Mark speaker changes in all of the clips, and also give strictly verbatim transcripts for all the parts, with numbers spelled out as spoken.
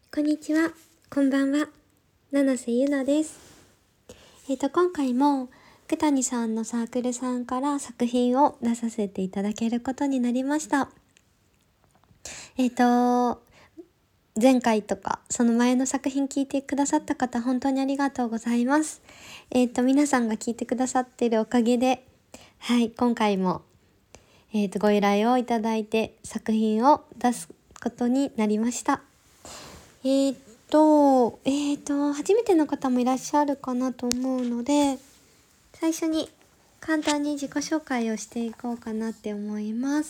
Speaker 1: こんにちは、こんばんは、七瀬ゆなです。えっ、と今回も久谷さんのサークルさんから作品を出させていただけることになりました。えっ、と前回とかその前の作品聞いてくださった方、本当にありがとうございます。えっ、と皆さんが聞いてくださっているおかげで、はい今回もえっ、とご依頼をいただいて作品を出すことになりました。えー、っと、えー、っと、初めての方もいらっしゃるかなと思うので、最初に簡単に自己紹介をしていこうかなって思います。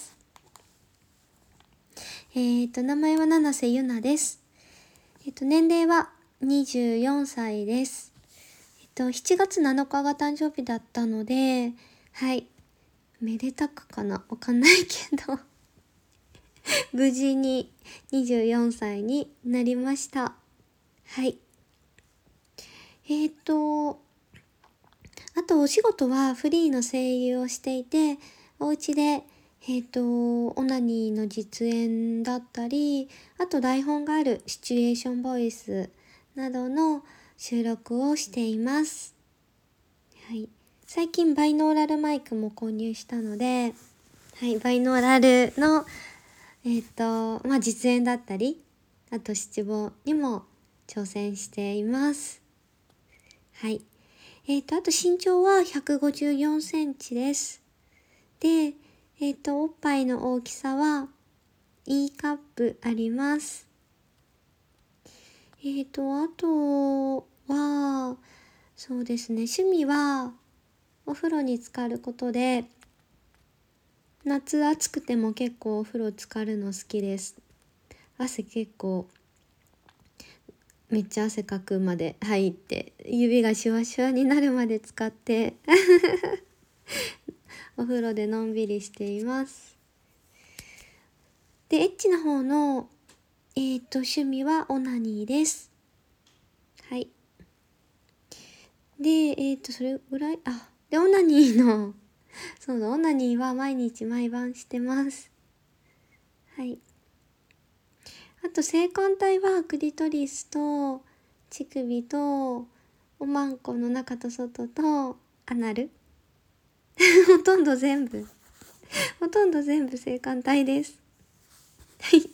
Speaker 1: えー、っと、名前は七瀬ゆなです。えー、っと、年齢はにじゅうよんさいです。えー、っと、しちがつなのかが誕生日だったので、はい、めでたくかなわかんないけど、無事ににじゅうよんさいになりました。はい。えっ、ー、と、あとお仕事はフリーの声優をしていて、お家で、えっ、ー、と、オナニーの実演だったり、あと台本があるシチュエーションボイスなどの収録をしています。はい。最近バイノーラルマイクも購入したので、はい、バイノーラルの、えっ、ー、と、まあ、実演だったり、あと七五にも挑戦しています。はい。えっ、ー、と、あと身長はひゃくごじゅうよんセンチです。で、えっ、ー、と、おっぱいの大きさは E カップあります。えっ、ー、と、あとは、そうですね、趣味はお風呂に浸かることで、夏暑くても結構お風呂浸かるの好きです。汗結構めっちゃ汗かくまで入って指がシュワシュワになるまで使ってお風呂でのんびりしています。でエッチな方のえー、と趣味はオナニーです。はい。でえー、とそれぐらい。あでオナニーのそうだオナニーは毎日毎晩してます。はい。あと性感帯はクリトリスと乳首とおまんこの中と外とアナルほとんど全部ほとんど全部性感帯です。はい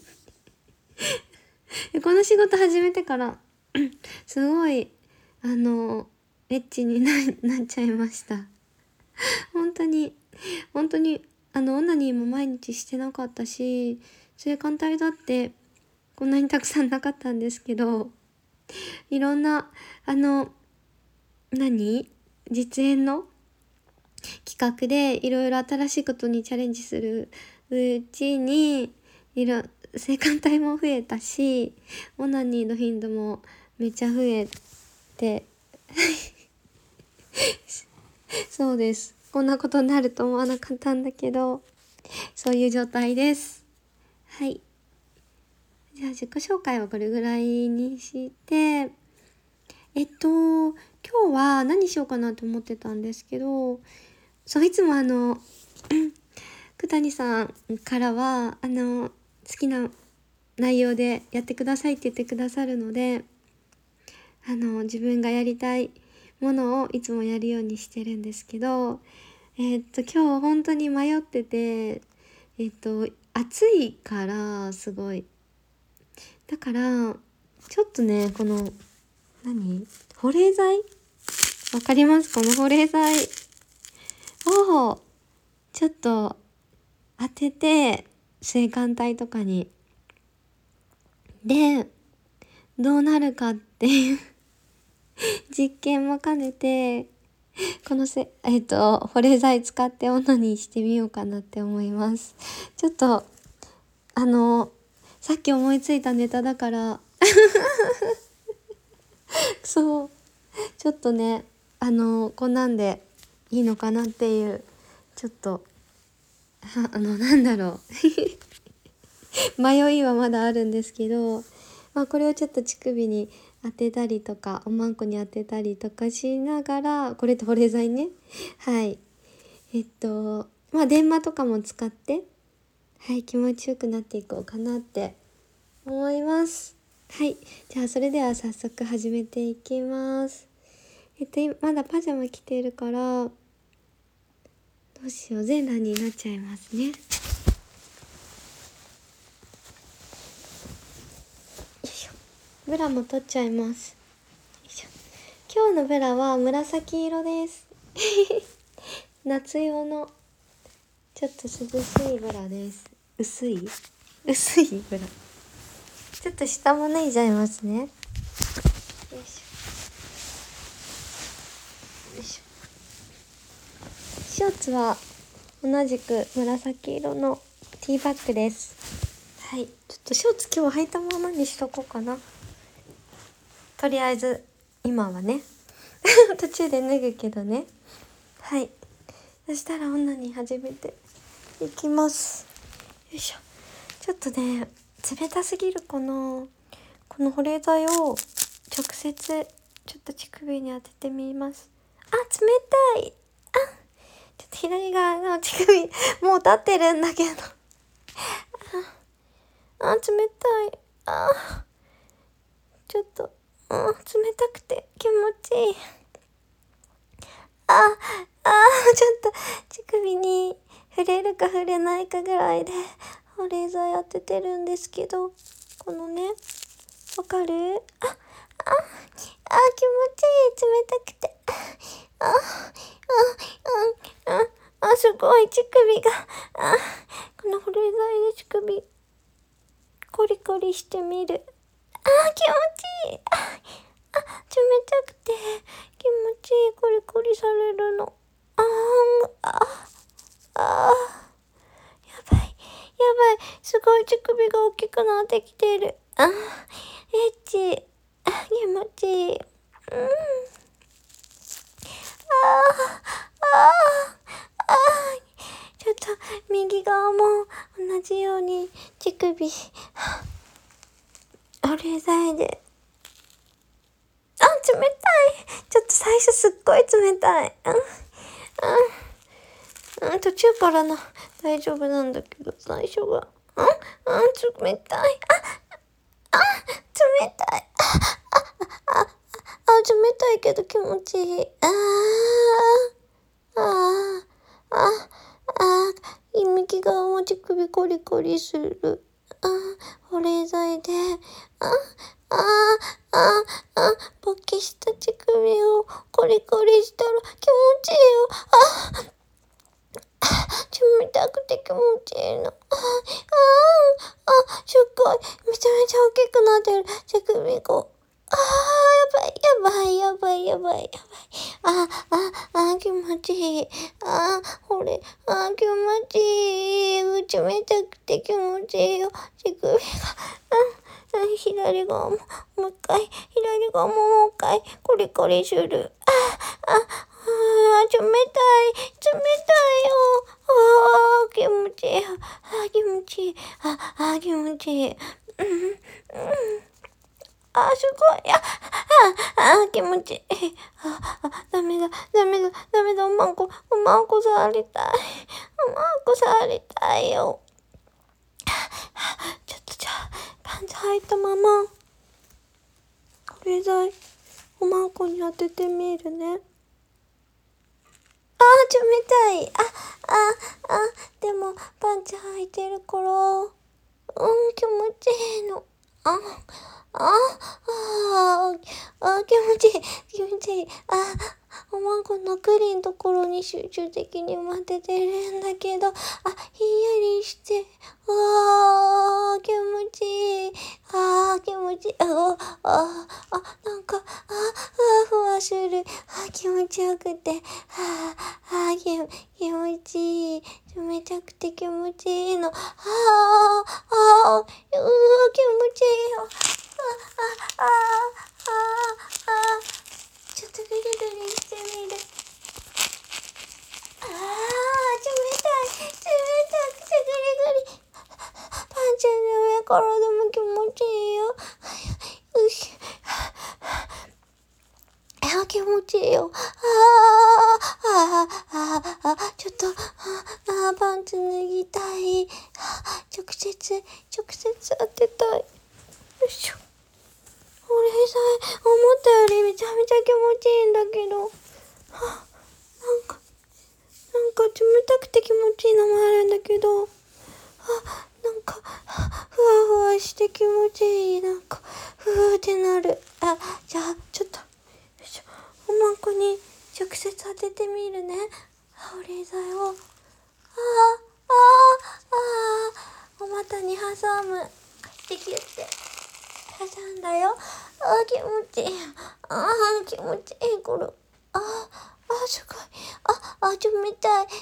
Speaker 1: この仕事始めてからすごいあのエッチに な, なっちゃいました。本当に本当にあのオナニーも毎日してなかったし、性感帯だってこんなにたくさんなかったんですけど、いろんなあの何実演の企画でいろいろ新しいことにチャレンジするうちにいろ性感帯も増えたし、オナニーの頻度もめっちゃ増えてそうです。こんなことになると思わなかったんだけど、そういう状態です。はい。じゃあ自己紹介はこれぐらいにして、えっと、今日は何しようかなと思ってたんですけど、そう、いつもあの、久谷さんからは、あの、好きな内容でやってくださいって言ってくださるので、あの、自分がやりたいものをいつもやるようにしてるんですけど、えっと、今日本当に迷ってて、えっと、暑いからすごい。だから、ちょっとね、この、何保冷剤わかりますこの保冷剤を、ちょっと当てて、性感帯とかに。で、どうなるかっていう実験も兼ねて、このせ、えっと、保冷剤使ってオナニーしてみようかなって思います。ちょっと、あの、さっき思いついたネタだから、そう、ちょっとね、あの、こんなんでいいのかなっていう、ちょっと、ああの、なんだろう。迷いはまだあるんですけど、まあこれをちょっと乳首に当てたりとか、おまんこに当てたりとかしながら、これって保冷剤ね。はい。えっと、まあ電話とかも使って、はい、気持ちよくなっていこうかなって思います。 はい。じゃあそれでは早速始めていきます。えっと、今まだパジャマ着てるから、どうしよう。全裸になっちゃいますね。よいしょ。ブラも取っちゃいます。よいしょ。今日のブラは紫色です。夏用のちょっと涼しいブラです。薄い薄いブラ。ちょっと下も脱いじゃいますね。よいしょ。よいしょ。ショーツは同じく紫色のティーバッグです。はい。ちょっとショーツ今日履いたままにしとこうかな。とりあえず今はね。途中で脱ぐけどね。はい。そしたら女に始めていきます。よいしょ。ちょっとね、冷たすぎるかな。この保冷剤を直接ちょっと乳首に当ててみます。あ、冷たい。あ、ちょっと左側の乳首もう立ってるんだけど。あ、あ、冷たい。あ、ちょっと、うん、冷たくて気持ちいい。あ、あ、ちょっと乳首に触れるか触れないかぐらいで保冷剤当ててるんですけど、このね、わかる？あ、あ、あ、気持ちいい。冷たくて。あ、あ、あ、あ、あ、すごい乳首が。あ、この保冷剤で乳首、コリコリしてみる。あ、気持ちいい。あ、あ、冷たくて気持ちいい。コリコリされるの。あー、あ、あ、やばい、やばい。すごい乳首が大きくなってきてる。あ、エッチ。あ、気持ちいい。うん。ああ、ああ、ちょっと右側も同じように乳首、保冷剤で。あ、冷たい。ちょっと最初すっごい冷たい。うん。うん。うん、途中からな、大丈夫なんだけど、最初が。うん、うん、冷たい。あ、あ、冷たい。あ、あ、あ、あ、冷たいけど気持ちいい。ああ、ああ、ああ、右側も乳首コリコリする。あ、保冷剤で。あ、あ、あ、あ、勃起した乳首をコリコリしたら気持ちいいよ。あ、冷たくて気持ちいいの。あ、あ、あ、すっごい。めちゃめちゃ大きくなってる。乳首が。あー、やばい、やばい、やばい、やばい、やばい。あ、あ、あ、気持ちいい。あ、ほれ、あ、気持ちいい。冷たくて気持ちいいよ。乳首が。あ、あ、左側も、もう一回、左側ももう一回、コリコリする。あ、あ、あ、冷たい、冷たいよ。あ、気持ちいい。あ、気持ちいい。あ、あ、気持ちいい。うん、うん。あ、すごい。あ、あ、あ、気持ちいい。あ、あ、ダメだ、ダメだ、ダメだ、おまんこ、おまんこ触りたい。おまんこ触りたいよ。ちょっとじゃあ、パンツ履いたまま、保冷剤、おまんこに当ててみるね。あ、冷たい。あ、あ、あ、でも、パンツ履いてるから、うん、気持ちいいの。あ、あ、あ、あ、気持ちいい、気持ちいい。あ、おまんこのクリのところに集中的に待っててるんだけど、あ、ひんやりして、あー、気持ちいい。あー、気持ちいい。あ、あ、あ、あ、なんか、あ、ふわふわする。あ、気持ちよくて、あ、あ、気、気持ちいい。冷たくて気持ちいいの。あー、あー、うー、気持ちいいよ。あ、あ、あ、あ、ちょっとグリグリしてみる。あー、冷たい、冷たくてグリグリ。パンチの上からでも気持ちいいよ。よし。あ、気持ちいいよ。あー、あー、あー、あー、ちょっと、あー、パンツ脱ぎたい。直接、直接当てたい。よいしょ。 めちゃめちゃ気持ちいいんだけど、はあ、なんか、なんか冷たくて気持ちいいのもあるんだけど、あ、なんか、ふわふわして気持ちいい。なんか、ふーってなる。あ、じゃあ、ちょっと、よいしょ。おまんこに直接当ててみるね。保冷剤を。あー、あー、あー、お股に挟む。キュッてキュッて。挟んだよ。あー、気持ちいい。あー、気持ちいい。これ。あー、あー、すごい。あ、あ、冷たい。冷たい。冷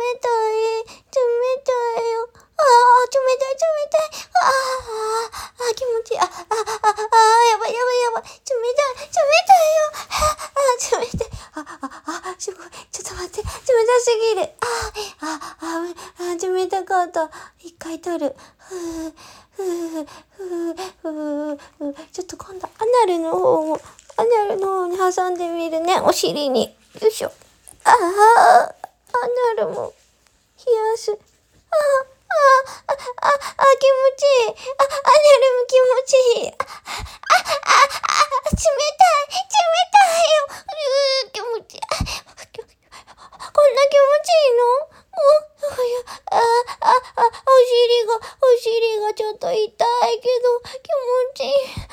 Speaker 1: たいよ。あー、冷たい、冷たい。あー、あー、気持ちいい。あ、あ、あ、あ、あ、やばい、やばい、やばい。冷たい、冷たいよ。あ、あ、冷たい。あ、あ、あ、すごい。ちょっと待って。冷たすぎる。あ、あ、あ、あ、冷たかった。一回取る。ふー、ふー、ふー、ふー、ふー。ちょっと今度、アナルの方も、アナルの方に挟んでみるね。お尻に。よいしょ。ああ、アナルも冷やす。ああ、ああ、あ、あ、気持ちいい。あ、アナルも気持ちいい。あ、あ、あ、あ、冷たい、冷たいよ。うー、気持ちいい。あ、こんな気持ちいいの？お、いや、あ、あ、あ、お尻が、お尻がちょっと痛いけど、気持ちいい。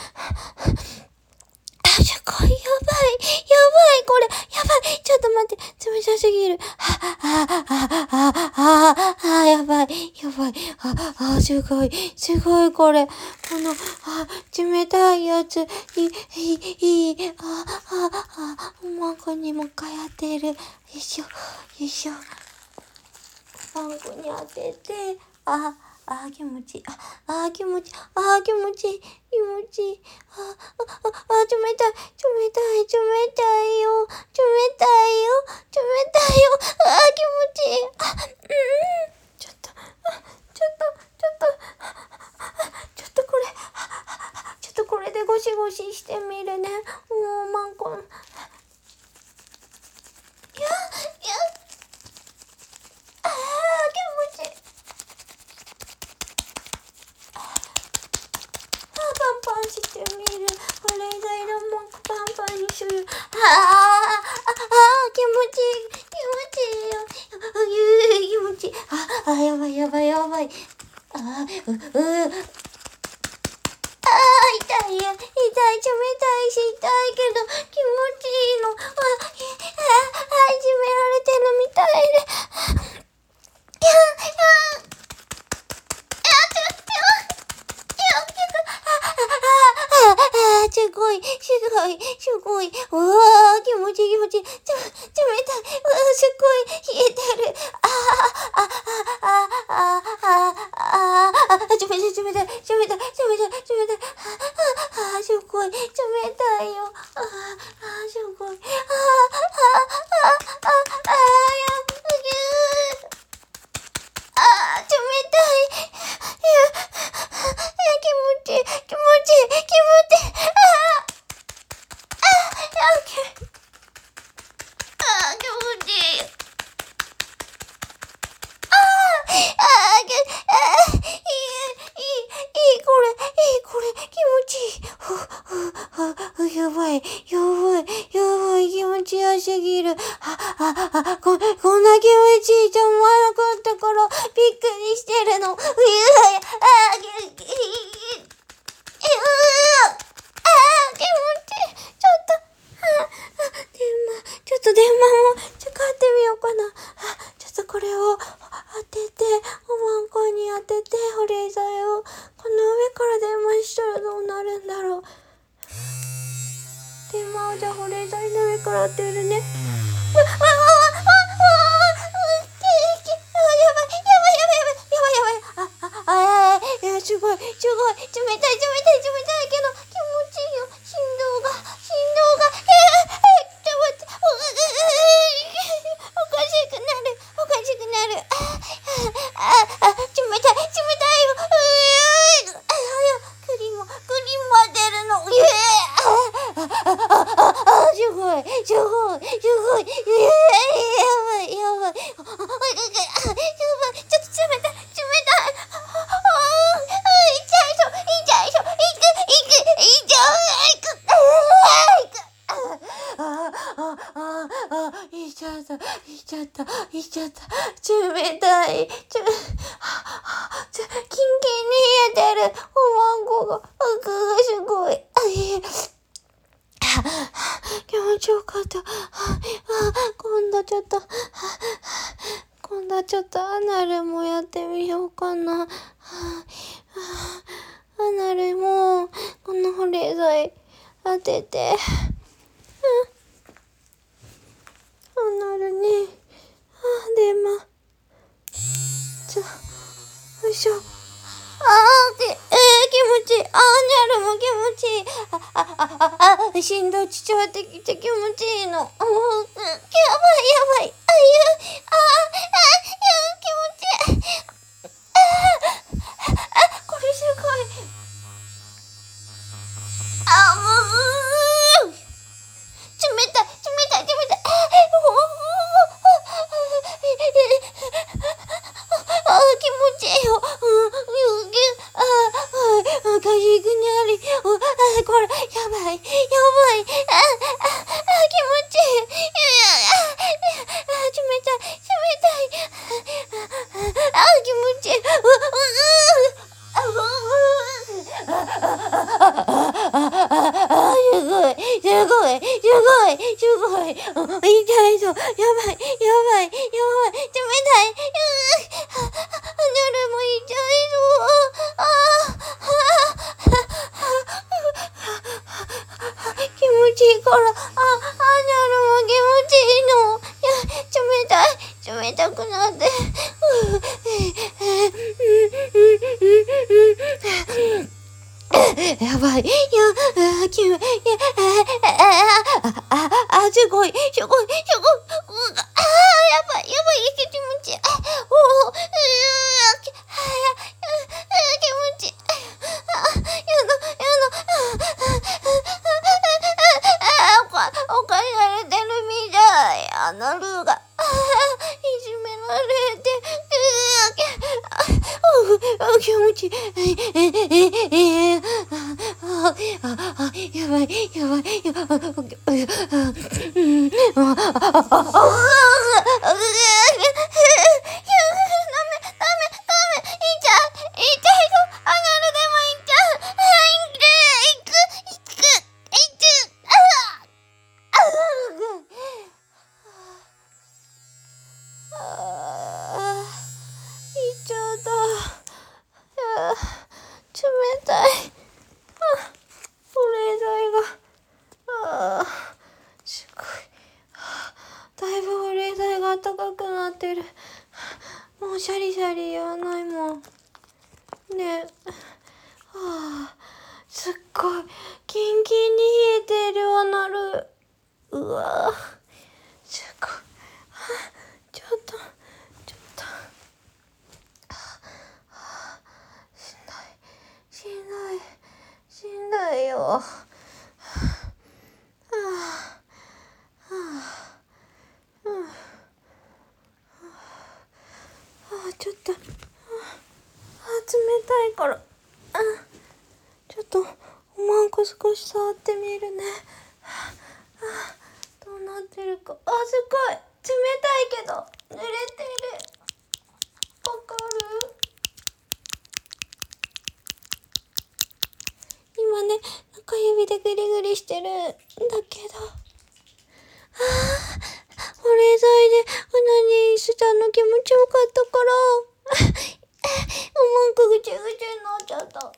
Speaker 1: あ、すごい、やばい、やばい、これ、やばい、ちょっと待って、冷たすぎる。あ、あ、あ、あ、あ、あ、あ、やばい、やばい、あ、あ、すごい、すごい、これ、この、あ、冷たいやつ、いい、いい、いい、あ、あ、あ、おまんこにもう一回当てる。よいしょ、よいしょ。おまんこに当てて、あ、あー気持ちいい。あ、あー気持ちいい。あー気持ちいい。気持ちいい。あ、あ、あ、あ、冷たい。冷たい。冷たいよ。冷たいよ。冷たいよ。あー気持ちいい。あ、うん。ちょっと、あ、ちょっと、ちょっと、ちょっとこれ、ちょっとこれでゴシゴシしてみるね。もう、まんこん。いや、いや、あー気持ちいい。パンパンしてみる。保冷剤のもパンパンにする。あー、あ、あ、気持ちいい。気持ちいいよ。あ、気持ちいい。あ、あ、やばいやばいやばい。あー、う、う、あー、痛いよ。痛い。冷たいし痛いけど気持ちいいの。あ、あ、あ、いじめられてるみたいで。いや、いや、すごい、すごい、すごい。うわー、気持ちいい、気持ちいい。ちょ、冷たい。うわー、すごい、冷えてる。あー、あ、あ、あ、あ、あ、あ、あ、冷たい、冷たい、冷たい、冷たい、冷たい、冷たい。あー、すごい、冷たいよ。あー、あー、すごい。あー、あ、あ、あ、あ、あ、やっぱり。あー、冷たい。いや、気持ちいい、気持ちいい、気持ちいい。あー、あー、気持ちいい。あー、気持ちいい。あー、あー、きあー、いい、いい、いい、これ、いい、これ、気持ちいい。ふ、ふ、ふ、ふ、やばい、やばい、やばい、気持ちよすぎる。あ、あ、あ、こ、こんな気持ちいいと思わなかったから、びっくりしてるの。うわ、あー、き、き、うー、あー、気持ちいい。ちょっと、あ、あ、電話、ちょっと電話も、ちょっと買ってみようかな。あ、ちょっとこれを当てて、おまんこに当てて、保冷剤を、この上から電話したらどうなるんだろう。電話をじゃあ保冷剤の上から当てるね。わ、わ、わ、わ、わ、わ、うっけーけ、あ、やばい、やばい、やばい、やばい、やばい、やばい。あ、あ、あ、いや、すごい、すごい、冷たい、冷たい、冷たいけど、気持ちいいよ。振動が、振動が、えー、えー、ちょっと待って、お、う、う、う、おかしくなる、おかしくなる。あ、あ、あ、冷たい、冷たいよ。うー、あ、あ、栗も、栗も出るの。えー、あ、あ、あ、あ、あ、すごい、すごい、すごい、えーた、いっちゃった、いっちゃった。冷たい。ちょ、ちょ、キンキンに冷えてる。おまんこが、奥がすごい。あい気持ちよかった。あ今度ちょっと、今度はちょっとアナルもやってみようかな。アナルも、この保冷剤当てて。アナルに、あ、でま。ちょ、よいしょ。あー、け、えー、気持ちいい。あー、ニャルも気持ちいい。あ、あ、あ、あ、あ、振動ちちゃってきて気持ちいいの。あー、やばい、やばい。あ、ゆ、あ、あ、あ、気持ちいい。あ、あ、これすごい。あ、もう、冷たい、冷たい、冷たい。あ、あ、気持ちいいよ。うん、あ、あ、かじくにあり。あ、これ、やばい、やばい。あ、あ、あ、気持ちいい。あ、冷たい、冷たい。あ、気持ちいい。う、う、あ、すごい、すごい、すごい、すごい。痛いぞ。やばい、やばい、やばい。冷たい。アナルも痛いぞ。あ気持ちいいから、あ、アナルも気持ちいいの。いや、冷たい、冷たくなって。やばい。いや、あ、きゅ、いや、あ、あ、あ、あ、すごい、すごい、すごい。うが、あ、やばい、やばい、気持ちいい。あ、おお、うー、き、あ、気持ちいい。あ、やだ、やだ。あ、おかされてるみたい。アナルが、いじめられて、あ、気持ちいい。え、え、え、え、あ、あ、あ、やばい、やばい、やばい、うん、あ、あ、あ、あ、あ、あ、冷たい。あ、保冷剤が。ああ、すごい。だいぶ保冷剤が暖かくなってる。もうシャリシャリ言わないもん。ねえ。はあ、すっごい。キンキンに冷えてるアナル。うわすごい。ちょっと、ちょっと。しんどい。しんどい。しんどいよ。はあ、はあ、うん、はあ、ちょっと、あ、冷たいから、あ、ちょっとおまんこ少し触ってみるね。はあ、どうなってるか。あ、すごい冷たいけど濡れてる。わかる？今ね、中指でグリグリしてるんだけど。ああ、保冷剤でオナニーしたの気持ちよかったから、おまんこぐちゅぐちゅになっちゃった。あ、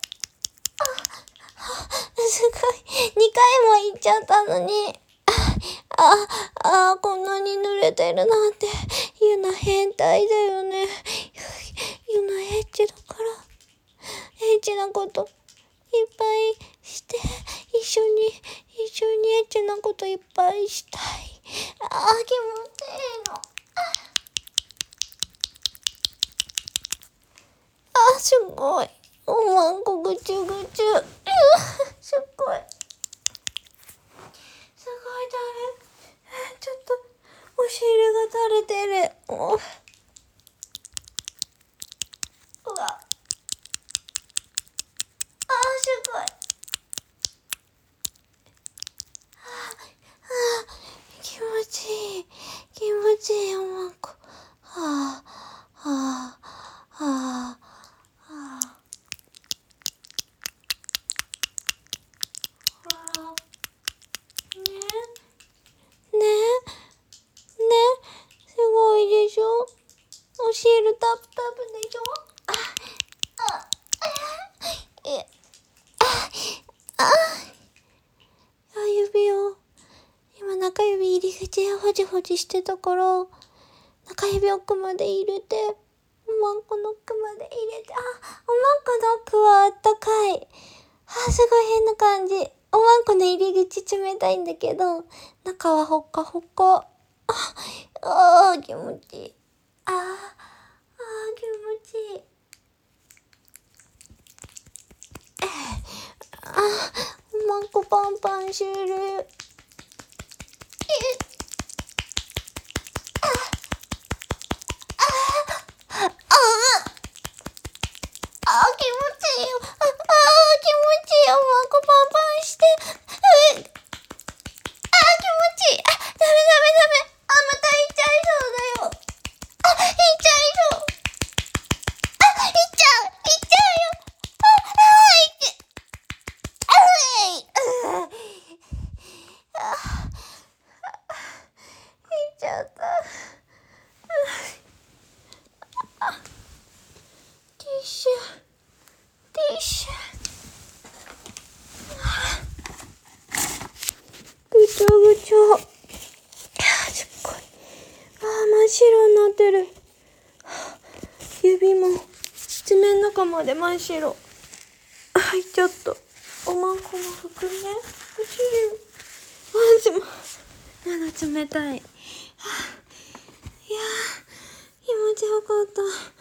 Speaker 1: すごい。にかいも行っちゃったのに。あ、あ、あ、こんなに濡れてるなんて、ゆな変態だよね。ゆなエッチだから、エッチなこといっぱいして、一緒に、一緒にエッチなこといっぱいしたい。あ、気持ちいいの。あ、すごい。おまんこぐちゅぐちゅ。すっごい。すごい垂れ。ちょっと、お尻が垂れてる。うわ。あ、すごい。はあ、はあ、気持ちいい。気持ちゃほじほじしてたから、中指奥まで入れて、おまんこの奥まで入れて、あ、おまんこの奥はあったかい。あ、すごい変な感じ。おまんこの入り口冷たいんだけど、中はほっかほか。あ、あー気持ちいい。あー、あー気持ちいい。あ、おまんこパンパン終了。あー気持ちいいよ。ああー気持ちいいよ。おまんこパンパンして。うっあー気持ちいい。あ、ダメダメダメ。あ、また行っちゃいそうだよ。あ、行っちゃいそう。あ、行っちゃう。行っちゃうよ。あ、あー、行っちゃう。あ、うい。あ、行っちゃった。ティッシュ。ティッシュ。ぐちょぐちょ。すっごい。あー、真っ白になってる。指も爪の中まで真っ白。はい、ちょっとおまんこの服ね。お尻。あ、まだ冷たい。はあ、いやー、気持ちよかった。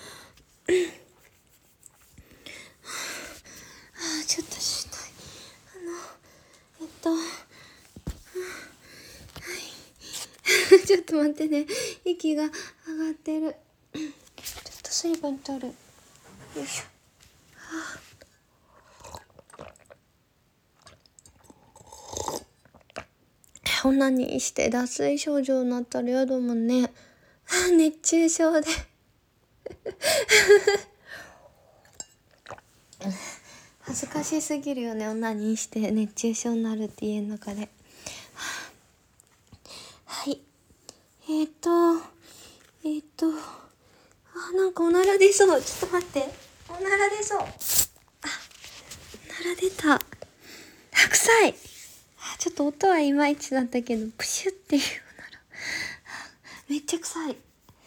Speaker 1: あー、ちょっとしたい。あの、えっと、ちょっと待ってね。息が上がってる。ちょっと水分取る。よいしょ。はあ、オナニーして脱水症状になったらやだもんね。熱中症で。恥ずかしすぎるよね。オナニーして熱中症になるって家の中で。はい。えーと、えーと、あ、なんかおなら出そう。ちょっと待って。おなら出そう。あ、おなら出た。臭い。ちょっと音はいまいちだったけど、プシュっていうおなら。めっちゃ臭い。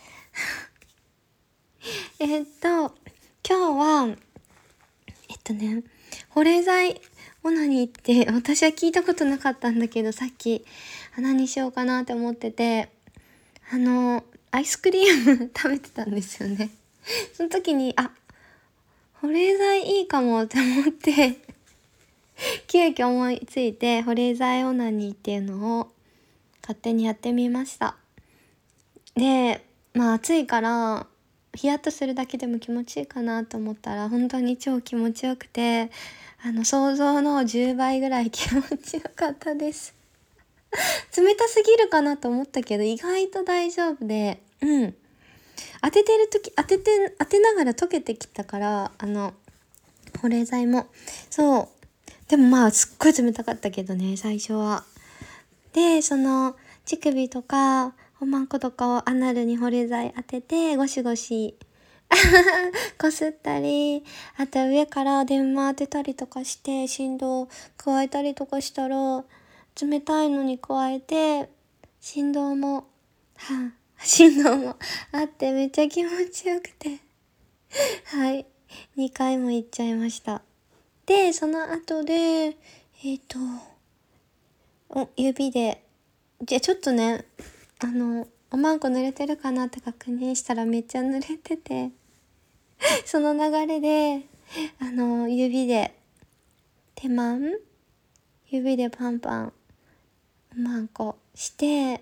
Speaker 1: えーっと、今日は、えっとね、保冷剤オナニーって私は聞いたことなかったんだけど、さっき何しようかなって思ってて、あのアイスクリーム食べてたんですよね。その時にあ保冷剤いいかもって思って急遽思いついて保冷剤オナニーっていうのを勝手にやってみました。で、まあ暑いからヒヤッとするだけでも気持ちいいかなと思ったら本当に超気持ちよくて、あの想像のじゅうばいぐらい気持ちよかったです。冷たすぎるかなと思ったけど意外と大丈夫で、うん当ててる時当てて当てながら溶けてきたから、あの保冷剤もそうでもまあすっごい冷たかったけどね最初は。でその乳首とかおまんことかをアナルに保冷剤当ててゴシゴシこすったり、あと上から電話当てたりとかして振動加えたりとかしたら冷たいのに加えて振動もはあ振動もあってめっちゃ気持ちよくてはいにかいも行っちゃいました。でその後でえっ、ー、とお指でじゃあちょっとねあのおまんこ濡れてるかなって確認したらめっちゃ濡れててその流れであの指で手マン指でパンパンおまんこして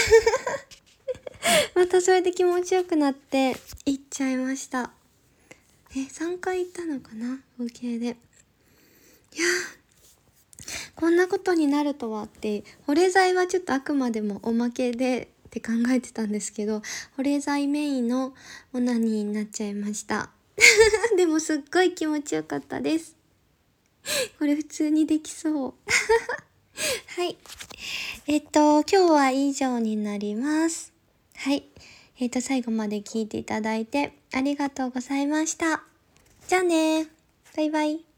Speaker 1: またそれで気持ちよくなって行っちゃいました。えさんかい行ったのかな合計で。いやこんなことになるとはって、保冷剤はちょっとあくまでもおまけでって考えてたんですけど、保冷剤メインのオナニーになっちゃいましたでもすっごい気持ちよかったです。これ普通にできそうはいえっと今日は以上になります。はいえっと最後まで聞いていただいてありがとうございました。じゃあねバイバイ。